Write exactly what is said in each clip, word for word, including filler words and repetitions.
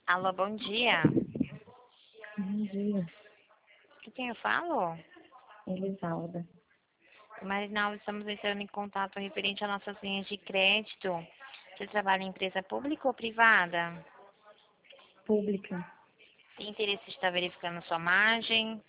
Alô, bom dia. Bom dia, Com quem eu falo? Elisalda. Marinaldo, estamos entrando em contato referente às nossas linhas de crédito. Você trabalha em empresa pública ou privada? Pública. Tem interesse de estar verificando sua margem?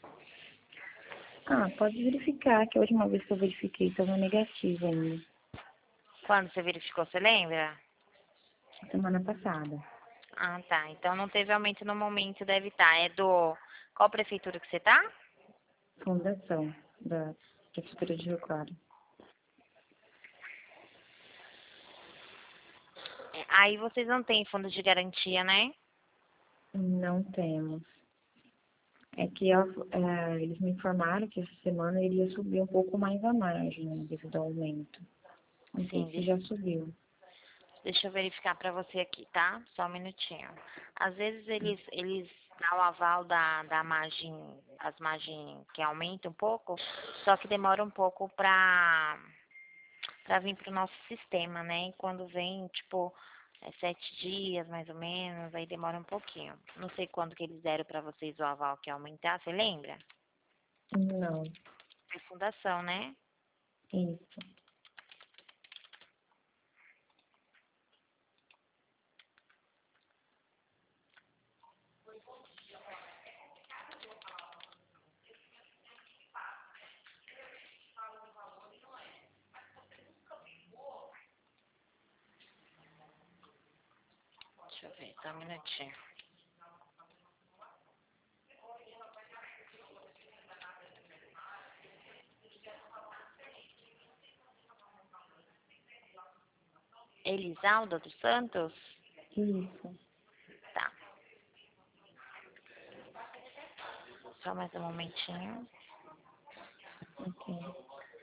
Ah, pode verificar, que a última vez que eu verifiquei estava negativa ainda, Quando você verificou, você lembra? semana passada. Ah, tá. Então não teve aumento no momento, deve estar. É do... Qual prefeitura que você tá? Fundação da Prefeitura de Rio Claro. É, aí vocês não têm fundo de garantia, né? Não temos. É que ela- é, eles me informaram que essa semana iria subir um pouco mais a margem, né, devido ao aumento. Não sei Sim, se deixa, já subiu. deixa eu verificar pra você aqui, tá? Só um minutinho. Às vezes eles, eles dão o aval da, da margem, as margens que aumentam um pouco, só que demora um pouco pra, pra vir pro nosso sistema, né? E quando vem, tipo, é sete dias mais ou menos, aí demora um pouquinho. Não sei quando que eles deram pra vocês o aval que ia aumentar, você lembra? Não, É fundação, né? isso. Deixa eu ver, só um minutinho. Elisalda dos Santos? Isso. Tá, só mais um momentinho. Ok.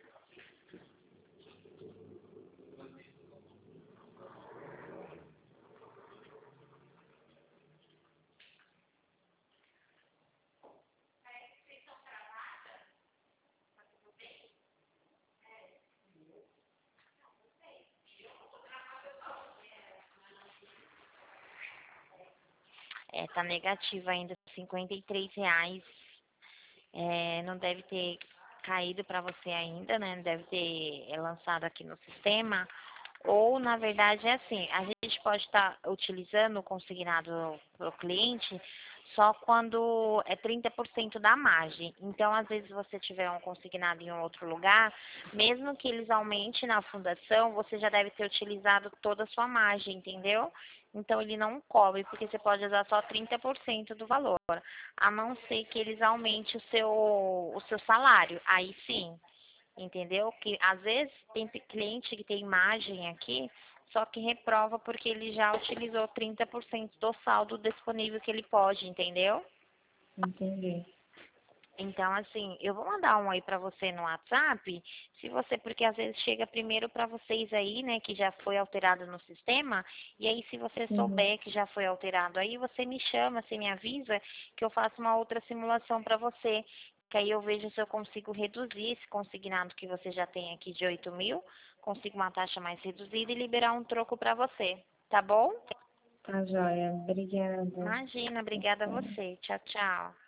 É, tá negativo ainda, cinquenta e três reais. É, não deve ter caído para você ainda, né? Não deve ter é, lançado aqui no sistema. Ou, na verdade, é assim, a gente pode estar utilizando o consignado para o cliente só quando é trinta por cento da margem. Então, às vezes, você tiver um consignado em um outro lugar, mesmo que eles aumentem na fundação, você já deve ter utilizado toda a sua margem, entendeu? Então, ele não cobre, porque você pode usar só trinta por cento do valor, a não ser que eles aumentem o seu, o seu salário. Aí sim, entendeu? Que às vezes tem cliente que tem imagem aqui, só que reprova porque ele já utilizou trinta por cento do saldo disponível que ele pode, entendeu? Entendi. Então, assim, eu vou mandar um aí pra você no WhatsApp, se você, porque às vezes chega primeiro pra vocês aí, né, que já foi alterado no sistema, e aí se você Sim, souber que já foi alterado aí, você me chama, você me avisa, que eu faço uma outra simulação pra você, que aí eu vejo se eu consigo reduzir esse consignado que você já tem aqui de oito mil, consigo uma taxa mais reduzida e liberar um troco pra você, tá bom? tá joia. Obrigada. Imagina, obrigada a você. Tchau, tchau.